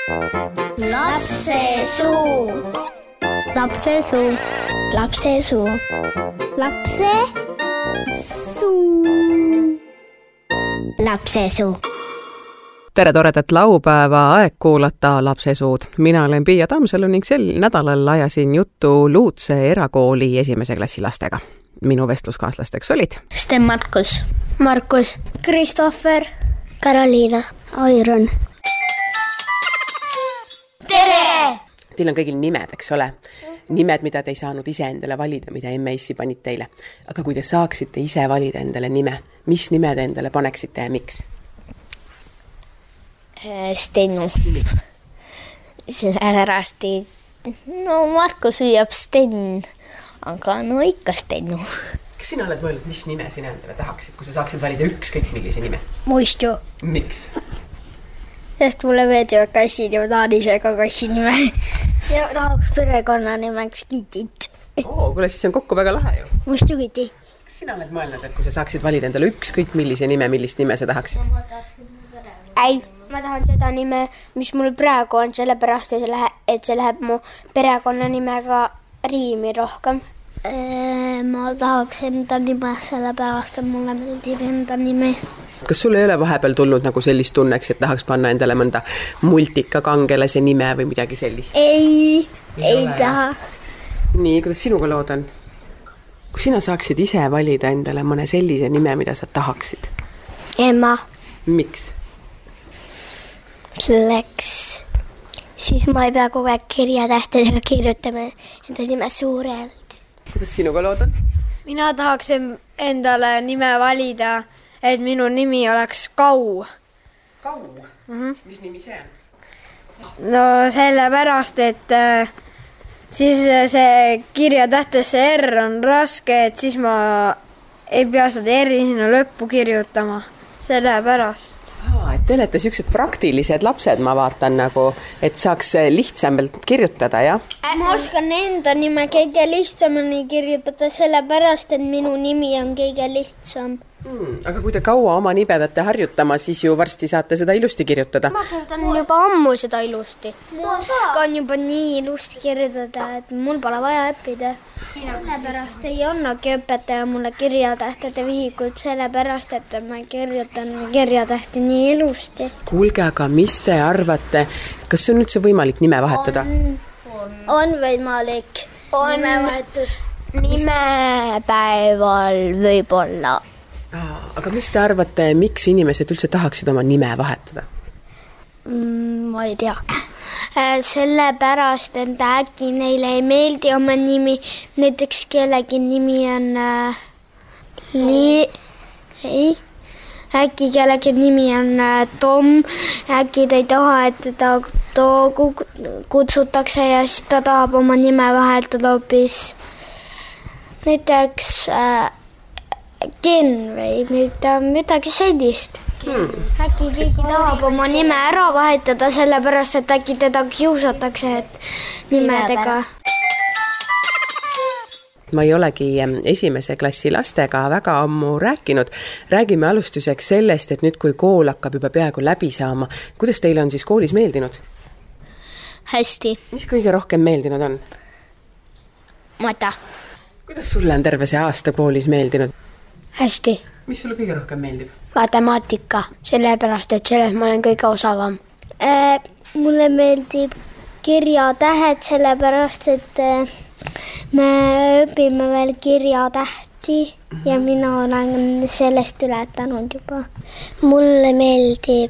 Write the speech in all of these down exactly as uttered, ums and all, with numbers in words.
Lapsesuu. Lapsesuu. Lapsesuu. Lapsesuu. Lapsesuu. Tere toredat laupäeva, aeg kuulata Lapsesuud. Mina olen Piia Tammsalu ning sel nädalal ajasin juttu Luutse erakooli esimese klassi lastega. Minu vestluskaaslasteks olid Sten Markus, Markus, Kristoffer, Karoliina, Airon. Tere! Teil on kõigil nimed, eks ole? Nimed, mida te ei saanud ise endale valida, mida M S-i panid teile. Aga kui te saaksite ise valida endale nime, mis nime te endale paneksite ja miks? Stenu. Sellepärast, et no Markus hüüab Sten, aga no ikka Stenu. Kas sina oled mõelnud, mis nime sina endale tahaksid, kui sa saaksid valida ükskõik millise nime? Muistu. Miks? Sest mulle meeldivad kassid ja ma tahan ise ka kassi nime. Ja tahaks perekonna nimeks Kitit. Oo, kuule, siis on kokku väga lahe ju. Muistu Kiti. Kas sina oled mõelnud, et kui sa saaksid valida endale ükskõik millise nime, millist nime sa tahaksid? Ei, ma tahan seda nime, mis mul praegu on, sellepärast, et see läheb, et see läheb mu perekonna nimega riimi rohkem. Ma tahaks enda nime, sellepärast, et mulle meeldib enda nime. Kas sul ei ole vahepeal tulnud nagu sellist tunneks, et tahaks panna endale mõnda multikakangelase nime või midagi sellist? Ei, ei, ei taha. Nii, kuidas sinuga lood on? Kui sina saaksid ise valida endale mõne sellise nime, mida sa tahaksid? Emma. Miks? Selleks. Siis ma ei pea kogu aeg kirjatähtedega kirjutama enda nime suurelt. Kuidas sinuga lood on? Mina tahaks endale nime valida, et minu nimi oleks Kau. Kau? Mm-hmm. Mis nimi see on? No sellepärast, et äh, siis see kirjatähtesse R on raske, et siis ma ei pea seda R-i sinna lõppu kirjutama. Sellepärast. Aa, et te olete siuksed praktilised lapsed, ma vaatan nagu, et saaks lihtsamalt kirjutada, jah? Ma oskan enda nime kõige lihtsamini kirjutada, sellepärast, et minu nimi on kõige lihtsam. Hmm, aga kui te kaua oma nime peate harjutama, siis ju varsti saate seda ilusti kirjutada. Ma kirjutan juba ammu seda ilusti. Ma oskan juba nii ilusti kirjutada, et mul pole vaja õppida. Sellepärast ei annagi õpetaja mulle kirjatähtede vihikut, sellepärast, et ma kirjutan kirjatähti nii ilusti. Kuulge, aga mis te arvate, kas see on üldse võimalik nime vahetada? On, on. on võimalik. On. Nimevahetus. Nimepäeval võib-olla. Aga mis te arvate, miks inimesed üldse tahaksid oma nime vahetada? Mm, ma ei tea. Sellepärast, et äkki neile ei meeldi oma nimi. Näiteks kellegi nimi on äh, li... ei. Äkki kellegi nimi on äh, Tom. Äkki ta ei taha, et ta too kutsutakse ja siis ta tahab oma nime vahetada hoopis. Näiteks... Äh, Ken või midagi sellist. Hmm. Äkki keegi tahab oma nime ära vahetada, sellepärast, et äkki teda kiusatakse et nimedega. Ma ei olegi esimese klassi lastega väga ammu rääkinud. Räägime alustuseks sellest, et nüüd kui kool hakkab juba peaaegu läbi saama, kuidas teile on siis koolis meeldinud? Hästi. Mis kõige rohkem meeldinud on? Mata. Kuidas sulle on terve see aasta koolis meeldinud? Hästi. Mis sulle kõige rohkem meeldib? Matemaatika, sellepärast, et selles ma olen kõige osavam. Äh, mulle meeldib kirjatähed, sellepärast, et äh, me õpime veel kirjatähti mm-hmm. ja mina olen sellest ületanud juba. Mulle meeldib,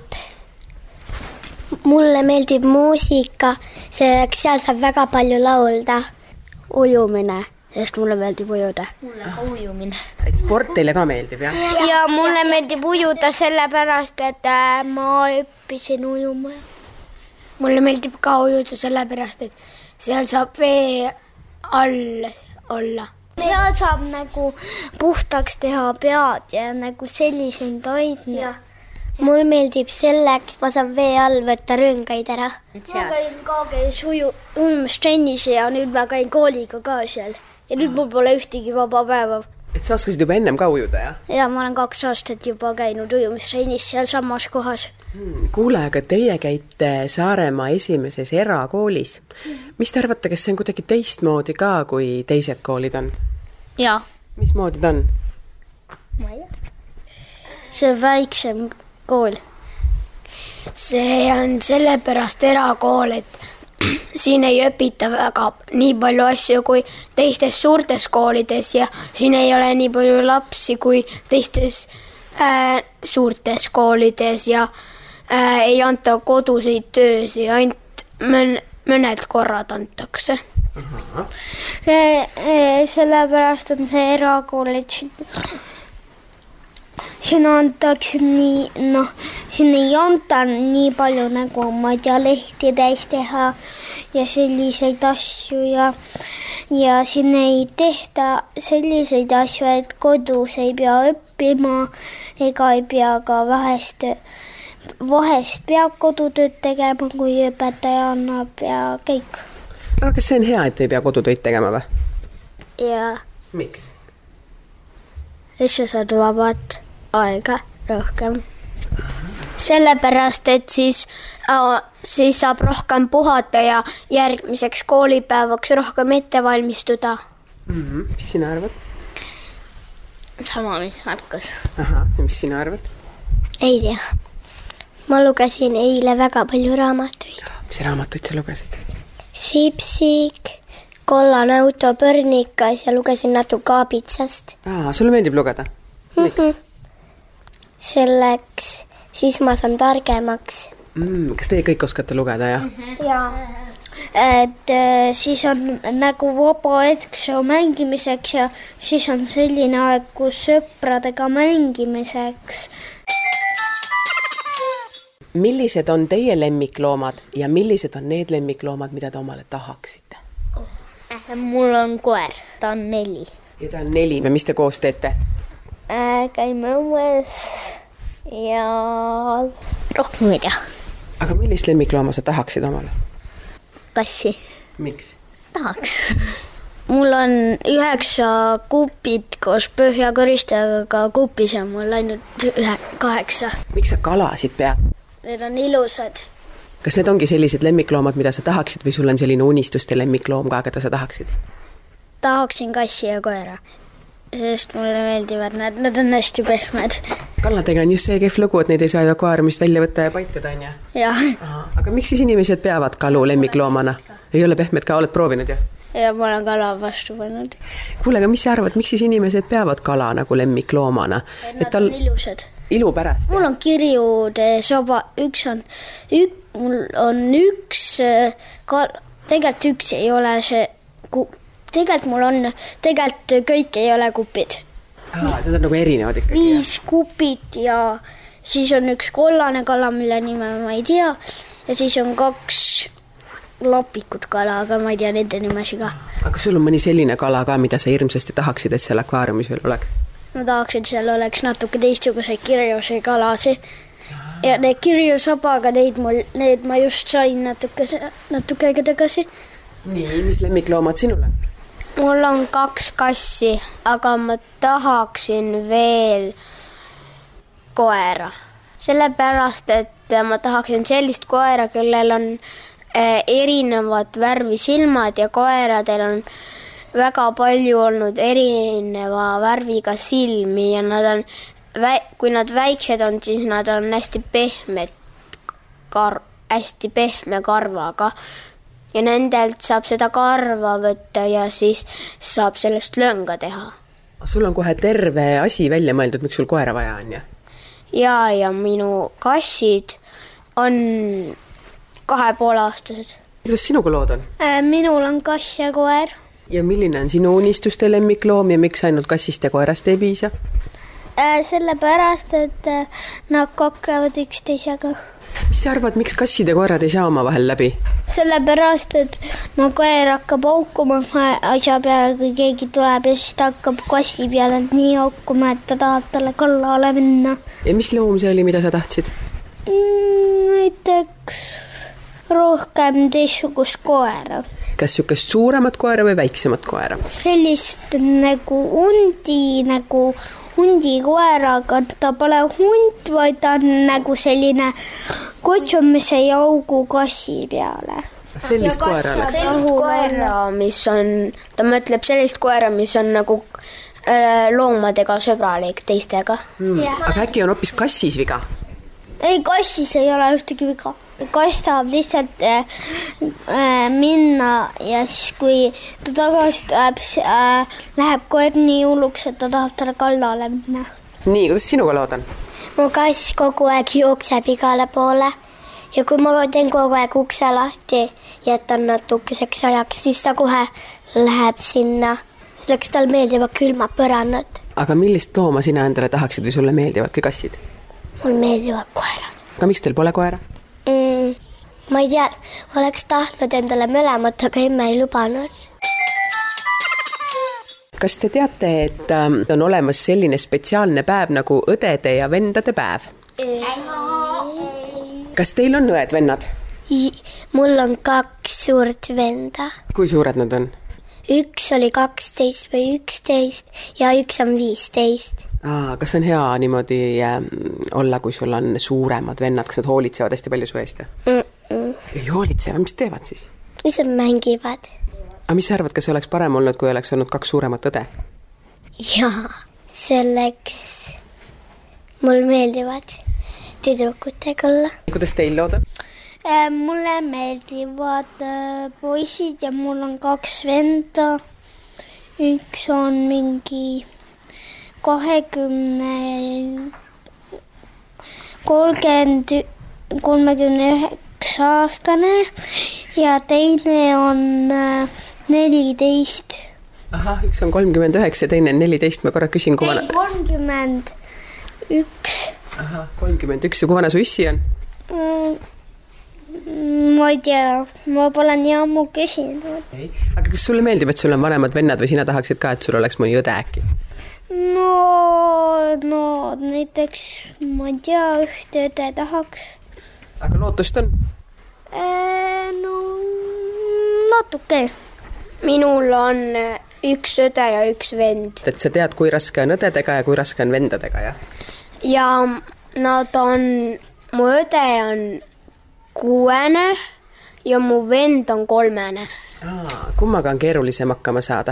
mulle meeldib muusika, selleks seal saab väga palju laulda. Ujumine. Sest mulle meeldib ujuda. Mulle ka ujumine. Et sport teile ka meeldib, jah? Ja, ja mulle meeldib ujuda sellepärast, et ma õppisin ujuma. Mulle meeldib ka ujuda sellepärast, et seal saab vee all olla. Seal saab nagu puhtaks teha pead ja nagu sellised hoidna. Mulle meeldib selleks, ma saan vee all võtta rõngaid ära. Ma käin ka käis uju, ujumas trennis ja nüüd ma käin kooliga ka seal. Ja nüüd mul pole ühtegi vaba päeva. et sa oskasid juba ennem ka ujuda, jah? Ja ma olen kaks aastat juba käinud ujumisreinis seal samas kohas. Hmm, kuule, aga teie käite Saaremaa esimeses erakoolis. Mis te arvate, kas see on kuidagi teistmoodi ka, kui teised koolid on? Jaa. Mis moodi ta on? Ma ei tea. See on väiksem kool. See on sellepärast erakool, et siin ei õpita väga nii palju asju kui teistes suurtes koolides ja siin ei ole nii palju lapsi kui teistes äh, suurtes koolides ja äh, ei anta koduseid töösi, ainult mõn, mõned korrad antakse. E, e, sellepärast on see erakool, et siin antakse nii, noh, siin ei anta nii palju nagu ma ei tea lehti täis teha ja selliseid asju ja, ja siin ei tehta selliseid asju, et kodus ei pea õppima ega ei pea ka vahest, vahest peab kodutööd tegema, kui õpetaja annab ja kõik. Aga kas see on hea, et ei pea kodutöid tegema või? Ja. Miks? Et sa saad vabad aega rohkem. Sellepärast, et siis, äh, siis saab rohkem puhata ja järgmiseks koolipäevaks rohkem ette valmistuda. Mm-hmm. Mis sina arvad? Sama, mis Markus. Aha, ja mis sina arvad? Ei tea. Ma lugesin eile väga palju raamatuid. Mis raamatuid sa lugesid? Sipsik, kollane auto Pörnikas ja lugesin natuke Aabitsast. Aa, sulle meeldib lugeda? Miks? Mm-hmm. Selleks, siis ma saan targemaks. Mm, kas teie kõik oskate lugeda, jah? Mm-hmm. Jaa. Et äh, siis on nagu vaba hetk mängimiseks ja siis on selline aeg, kus sõpradega mängimiseks. Millised on teie lemmikloomad ja millised on need lemmikloomad, mida te omale tahaksite? Mul on koer, ta on neli. Ja ta on neli, ja mis te koos teete? Äh, käime õues ja rohkem ei tea. Aga millist lemmiklooma sa tahaksid omale? Kassi. Miks? Tahaks. Mul on üheksa kupit koos põhjakoristajaga kupis ja mul ainult ühe, kaheksa. Miks sa kalasid pead? Need on ilusad. Kas need ongi sellised lemmikloomad, mida sa tahaksid või sul on selline unistuste lemmikloom ka, keda sa tahaksid? Tahaksin kassi ja koera. Sest mulle meeldivad nad, nad on hästi pehmed. Kalladega on just see kehv lugu, et neid ei saa ju akvaariumist välja võtta ja paitada, on ja? Jah. Aga miks siis inimesed peavad kalu lemmikloomana? Ei ole pehmed ka, oled proovinud, jah? Ja ma olen kala vastu pannud. Kuule, aga mis sa arvad, miks siis inimesed peavad kala nagu lemmikloomana? Et nad tal... on ilusad. Ilu pärast? Mul on kirjude soba, üks on, ük, mul on üks, ka, tegelikult üks ei ole see, tegelikult mul on, tegelikult kõik ei ole kupid. Aa, need on nagu erinevad ikkagi. Viis ja. Kupit ja siis on üks kollane kala, mille nime ma ei tea ja siis on kaks lapikud kala, aga ma ei tea nende nimesi ka. Aga sul on mõni selline kala ka, mida sa hirmsasti tahaksid, et seal akvaariumis veel oleks? Ma tahaksin, et seal oleks natuke teistsuguseid kirjuse kalasi. Ja need kirjusabaga, neid, mul, neid ma just sain natuke, natuke aega tagasi. Nii, mis lemmikloomad sinul on? Mul on kaks kassi, aga ma tahaksin veel koera. Sellepärast, et ma tahaksin sellist koera, kellel on erinevad värvisilmad ja koeradel on väga palju olnud erineva värviga silmi ja nad on, kui nad väiksed on, siis nad on hästi pehmed, kar, hästi pehme karvaga ja nendelt saab seda karva võtta ja siis saab sellest lõnga teha. Sul on kohe terve asi välja mõeldud, miks sul koera vaja on, ja? Ja, ja minu kassid on kahe poole aastased. Kuidas sinuga lood on? Minul on kass ja koer. Ja milline on sinu unistuste lemmikloom ja miks ainult kassist ja koerast ei piisa? Sellepärast, et nad kaklevad üksteisega. Mis sa arvad, miks kassid ja koerad ei saa oma vahel läbi? Sellepärast, et no koer hakkab aukuma asja peale, kui keegi tuleb ja siis ta hakkab kassi peale nii aukuma, et ta tahab talle kallale minna. Ja mis loom see oli, mida sa tahtsid? Mm, näiteks rohkem teistsugust koera. kas niisugust suuremat koera või väiksemat koera? Sellist nagu hundi, nagu hundi koera, aga ta pole hund, vaid ta on nagu selline kutsumise jaugu kassi peale. Sellist koera alles? Sellist koera, mis on, ta mõtleb sellist koera, mis on nagu loomadega sõbralik teistega. Hmm. Aga äkki on hoopis kassis viga? Ei, kassis ei ole ühtegi viga. Kass tahab lihtsalt äh, minna ja siis kui ta tagasi tuleb, äh, läheb koer nii hulluks, et ta tahab talle kallale minna. Nii, kuidas sinuga lood on? Mu kass kogu aeg jookseb igale poole ja kui ma teen kogu aeg ukse lahti, jätan natukeseks ajaks, siis ta kohe läheb sinna. Selleks tal meeldivad külmad põrannad. Aga millist looma sina endale tahaksid või sulle meeldivadki kassid? Mul meeldivad koerad. Aga miks teil pole koera? Mm, ma ei tea, ma oleks tahtnud endale mõlemat, aga emme ei lubanud. Kas te teate, et on olemas selline spetsiaalne päev nagu õdede ja vendade päev? Ei. Kas teil on õed-vennad? Mul on kaks suurt venda. Kui suured nad on? Üks oli kaksteist või üksteist ja üks on viisteist. Aa, kas on hea niimoodi äh, olla, kui sul on suuremad vennad, kas nad hoolitsevad hästi palju su eest? Mm -mm. Ei hoolitsevad, mis teevad siis? Lihtsalt mängivad. Aga mis sa arvad, kas oleks parem olnud, kui oleks olnud kaks suuremat õde? Jaa, selleks mul meeldivad tüdrukutega olla. Kuidas teil lood on? Mulle meeldivad poisid ja mul on kaks venda. Üks on mingi kahekümne, kolmkümmend, kolmekümne üheksa aastane ja teine on neliteist. Aha, üks on kolmkümmend üheksa ja teine on neliteist. Ma korra küsin, kui vana... Ei, kolmkümmend üks. Aha, kolmkümmend üks. Ja kui vana su issi on? Mm. Ma ei tea, ma pole nii ammu küsinud. Ei. Aga kas sulle meeldib, et sul on vanemad vennad või sina tahaksid ka, et sul oleks mõni õde äkki? No, no näiteks ma ei tea, ühte õde tahaks. Aga lootust on? Äh, no natuke. Minul on üks õde ja üks vend. Et sa tead, kui raske on õdedega ja kui raske on vendadega, jah? Ja nad on, mu õde on kuuene ja mu vend on kolmene. Aa, kummaga on keerulisem hakkama saada?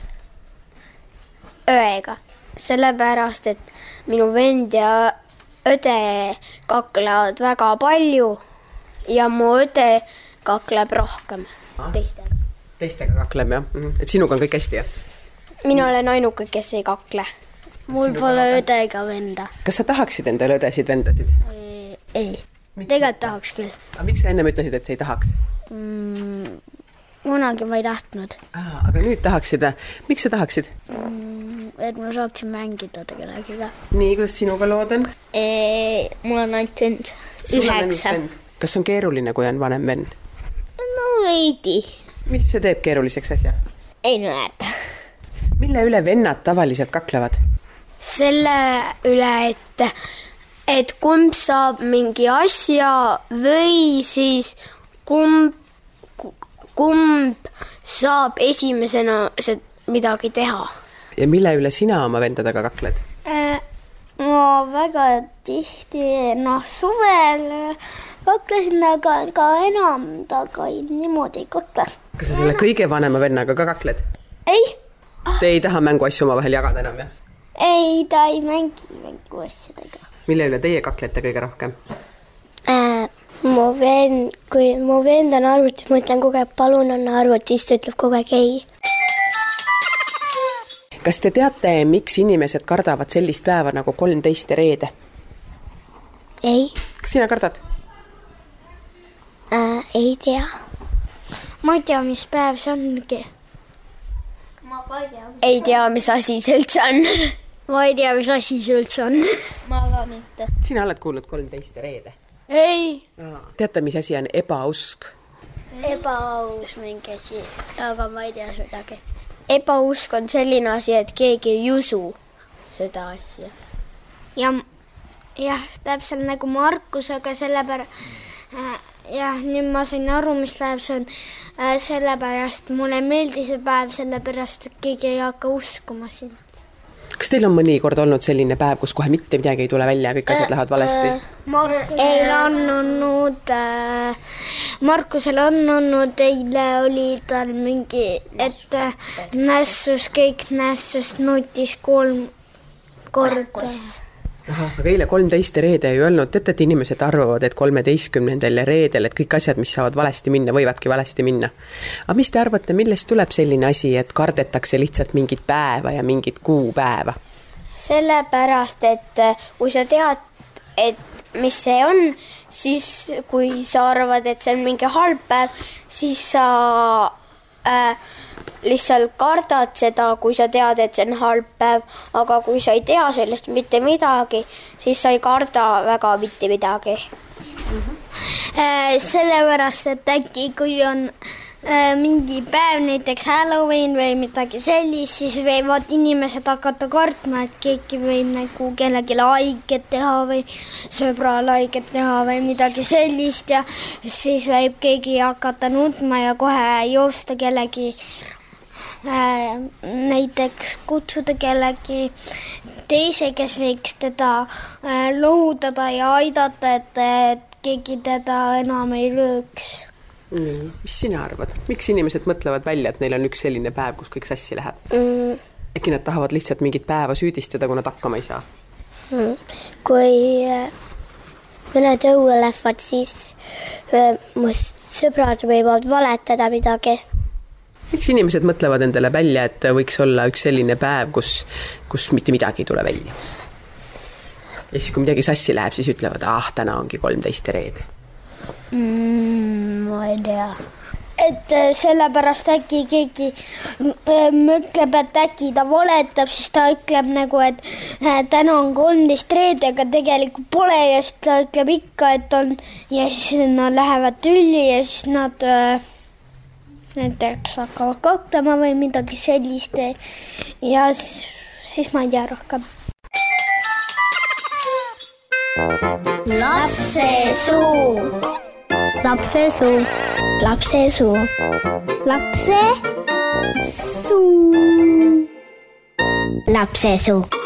Õega. Sellepärast, et minu vend ja õde kaklevad väga palju ja mu õde kakleb rohkem teistega. Teistega kakleb, jah? Et sinuga on kõik hästi, jah? Mina olen ainuke, kes ei kakle. Mul pole õde ega venda. Kas sa tahaksid endale õdesid, vendasid? Ei. Tegelikult tahaks küll. Aga miks sa ennem ütlesid, et sa ei tahaks? Mm, kunagi ma ei tahtnud. Aa, aga nüüd tahaksid või? Miks sa tahaksid? Mm, et ma saaksin mängida tegelegiga. Nii, kuidas sinuga lood on? Eee, mul on ainult vend. Üheksa. Kas on keeruline, kui on vanem vend? No veidi. Mis see teeb keeruliseks asja? Ei näeta. Mille üle vennad tavaliselt kaklevad? Selle üle, et et kumb saab mingi asja või siis kumb, kumb saab esimesena midagi teha. Ja mille üle sina oma vendadega kakled? Äh, ma väga tihti, noh, suvel kaklesin, aga ka enam taga niimoodi ei kakle. Kas sa selle kõige vanema vennaga ka kakled? Ei. Te ei taha mänguasju oma vahel jagada enam, jah? Ei, ta ei mängi mänguasjadega. Mille üle teie kaklete kõige rohkem? Äh, mu vend, kui mu vend on arvutis, ma ütlen kogu aeg, palun on arvutis, ta ütleb kogu aeg ei. Kas te teate, miks inimesed kardavad sellist päeva nagu kolmteist reede? Ei. Kas sina kardad? Äh, ei tea. Ma ei tea, mis päev see ongi. Ma ka ei tea. Ei tea, mis asi see üldse on. Ma ei tea, mis asi see üldse on. Ma ka mitte. Sina oled kuulnud kolmteist reede? Ei. Teate, mis asi on ebausk? Ebaaus mingi asi, aga ma ei tea sedagi. Ebausk on selline asi, et keegi ei usu seda asja. Ja, jah, täpselt nagu Markusega sellepärast, jah, nüüd ma sain aru, mis päev see on. Sellepärast mulle meeldis see päev, sellepärast et keegi ei hakka uskuma sind. Kas teil on mõni kord olnud selline päev, kus kohe mitte midagi ei tule välja ja kõik asjad lähevad valesti? Eile on olnud, Markusel on olnud, eile oli tal mingi, et nässus, kõik nässus, nutis kolm korda. Aha, aga eile kolmteist reede ei öelnud, teate, et inimesed arvavad, et kolmeteistkümnendal reedel, et kõik asjad, mis saavad valesti minna, võivadki valesti minna. Aga mis te arvate, millest tuleb selline asi, et kardetakse lihtsalt mingit päeva ja mingit kuupäeva? Sellepärast, et kui sa tead, et mis see on, siis kui sa arvad, et see on mingi halb päev, siis sa äh, lihtsalt kardad seda, kui sa tead, et see on halb päev, aga kui sa ei tea sellest mitte midagi, siis sa ei karda väga mitte midagi. Mm-hmm. Sellepärast, et äkki kui on mingi päev, näiteks Halloween või midagi sellist, siis võivad inimesed hakata kartma, et keegi võib nagu kellelegi haiget teha või sõbrale haiget teha või midagi sellist ja siis võib keegi hakata nutma ja kohe joosta kellegi, äh, näiteks kutsuda kellegi teise, kes võiks teda äh, lohutada ja aidata, et, et keegi teda enam ei lööks. Mm, mis sina arvad? Miks inimesed mõtlevad välja, et neil on üks selline päev, kus kõik sassi läheb? Mm. Äkki nad tahavad lihtsalt mingit päeva süüdistada, kui nad hakkama ei saa? Mm. Kui mõned õue lähevad, siis must sõbrad võivad valetada midagi. Miks inimesed mõtlevad endale välja, et võiks olla üks selline päev, kus, kus mitte midagi ei tule välja? Ja siis, kui midagi sassi läheb, siis ütlevad, ah, täna ongi kolmteist reede. Mm, ma ei tea. Et sellepärast äkki keegi mõtleb, et äkki ta valetab, siis ta ütleb nagu, et täna on kolmteist reede, aga tegelikult pole ja siis ta ütleb ikka, et on ja siis nad lähevad tülli ja siis nad näiteks hakkavad kaklema või midagi sellist ja siis, siis ma ei tea rohkem. Lapse suu. Lapse suu. Lapse suu. Lapse suu. Lapse suu.